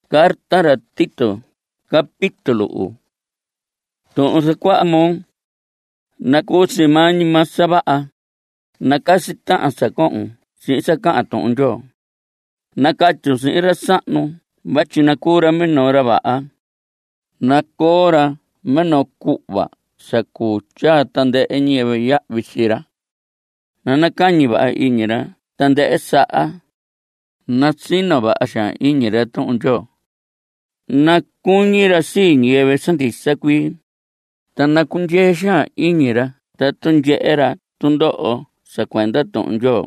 Carta ra Tito, capítulo 1. Tu'un sakua'a mon na kusi mañi masava'a na kasi ta'an sako'on si'in sa ka'an tu'un Nyoo. Na katyu si'in ra sa'nu vatyi na kuu ra minoo ra va'a, na koo ra minoo ku'va sa kutyaa tande'e ñiyɨvɨ ya'vi chi ra, na nakañi va'a iñi ra tande'e sa'a, na sino va'a xaan iñi ra tu'un Nyoo, na kuñi ra sii ñiyɨvɨ sandisa kuii, ta na kundyee xaan iñi ra ta tunye'e ra tundo'o sa kuenda tu'un Nyoo.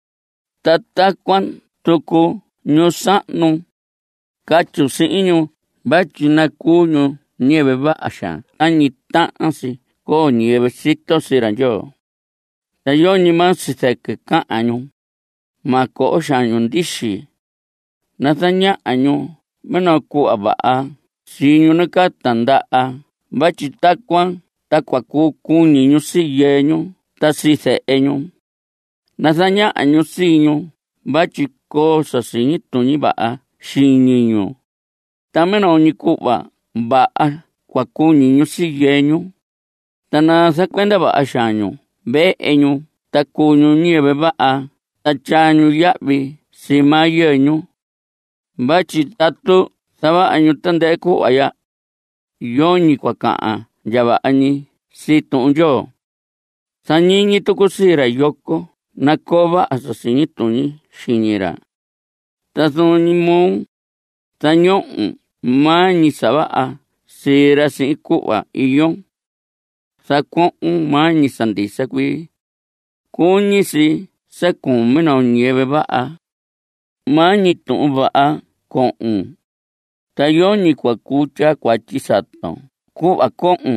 Ta takuan tuku ñusa'nu katyu si'in ñu vatyi na kuu ñu ñiyɨvɨ va'a xaan tañi ta'an si koo ñiyɨvɨ sitosi ra Nyoo. Ta yoñi maa sisɨkɨ ka'an ñu, ma ko'o xaan ñu ndixi, na saña'a ñu minoo ku'va va'a sii ñu nakata nda'a vatyi takuan takua kuu kuñi ñu sii yɨɨ ñu ta sii se'e ñu. Na saña'a ñu sii ñu vatyi koo sasiñi tuñi va'a xiñi ñu. Ta minoo ñi ku'va va'a kua kuñi ñu sii yɨɨ ñu. Ta na sakuenda va'a xaan ñu ve'e ñu ta kuu ñu ñiyɨvɨ va'a, ta tyaa ñu ya'vi si maa yɨɨ ñu. Vatyi tatu sava'a ñu tandɨ'ɨ ku'va ya, yoñi kua ka'an nya va'a ñi si tu'un Nyoo. Sañiñi tuku sii ra yoko na koo va'a sasiñi tuñi xiñi ra. Ta suni mon saño'un mañi sava'a sii ra si'in ku'va iyon. Sako'un mañi sandisa kuii. Kuñi si sakuun minoo ñiyɨvɨ va'a. Mañi tu'un va'a ko'un. Ta yoñi kua kutya kuatyi saton ku'va ko'un.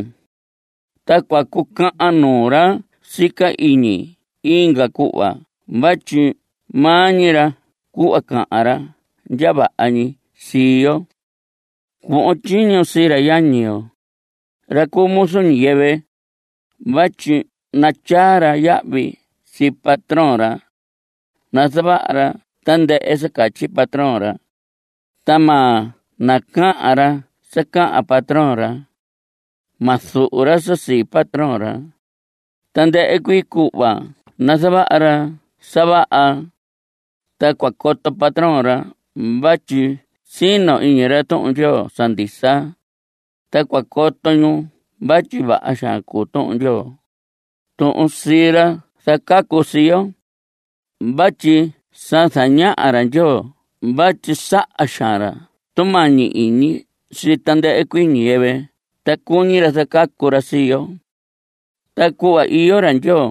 Ta kua kuka'an nuu ra sika iñi inka ku'va vatyi mañi ra ku'va ka'an ra nyava'a ñi sii yo. Ku'un tyiñu sii ra yañi yo, ra kuu musu ñiyɨvɨ, vatyi na tyaa ra ya'vi si patrón ra, na sava'a ra tandɨ'ɨ sa katyi patrón ra, ta ma naka'an ra sa ka'an patrón ra, ma su'u ra sa sii patrón ra. Tandɨ'ɨ kuii ku'va na sava'a ra sava'a, ta kua koto patrón ra vatyi sino iñi ra tu'un Nyoo sandisa, ta kua koto ñu vatyi va'a xaan kuu tu'un Nyoo. Tu'un sii ra sakaku sii yo vatyi sa saña'a ra Nyoo vatyi sa'a xaan ra tumañi iñi si tandɨ'ɨ kuii ñiyɨvɨ, ta kuñi ra sakaku ra sii yo. Ta ku'va iyo ra Nyoo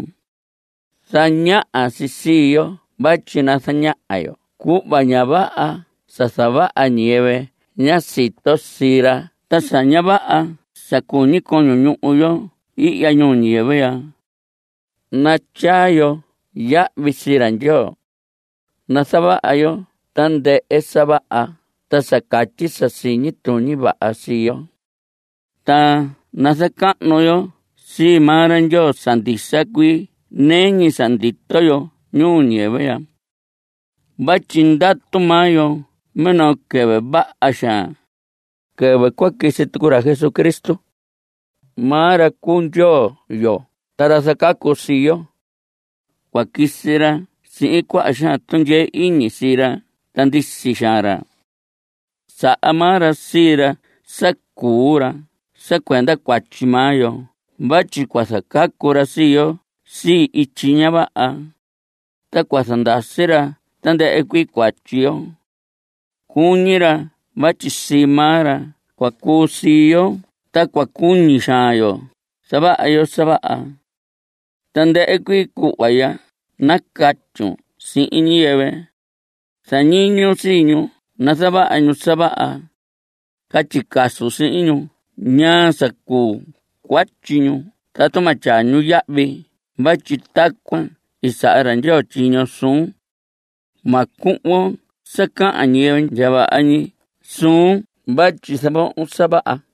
saña'a sii yo vatyi na saña'a yo ku'va ña va'a sa sava'a ñiyɨvɨ ña sito sii ra ta sa ña va'a sa kuñi koño ñu'un yo i'ya ñuu ñiyɨvɨ ya. Na tyaa yo ya'vi sii ra Nyoo. Na sava'a yo tandɨ'ɨ sa va'a ta sa katyi sasiñi tuñi va'a sii yo. Ta na saka'nu yo sii maa ra Nyoo sandisa kuii neñi sandito yo ñuu ñiyɨvɨ ya. Vatyi ndatu maa yo minoo kɨvɨ va'a xaan, kɨvɨ kua kisi tuku ra Jesucristo. Maa ra kuu Nyoo yo ta ra sakaku sii yo. Kua kisi ra si'in kua'a xaan tundyee iñi sii ra ta ndisi xaan ra. Sa'a maa ra sii ra sa kuu ra sa kuenda kuatyi maa yo, vatyi kua sakaku ra sii yo sii ityi ña va'a, ta kua sandasi ra tandɨ'ɨ kuii kuatyi yo. Kuñi ra vatyi sii maa ra kua kuu sii yo ta kua kuñi xaan yo sava'a yo sava'a. Tandɨ'ɨ kuii ku'va ya nakatyun si'in ñiyɨvɨ. Sañiñu sii ñu na sava'a ñu sava'a. Katyi kasu si'in ñu ñaa sakuu kuatyi ñu tatu ma tyaa ñu ya'vi, vatyi takuan isa'a ra Nyoo tyiño suun. Ma ku'von sa ka'an ñiyɨvɨ nya va'a ñi suun vatyi sava'a.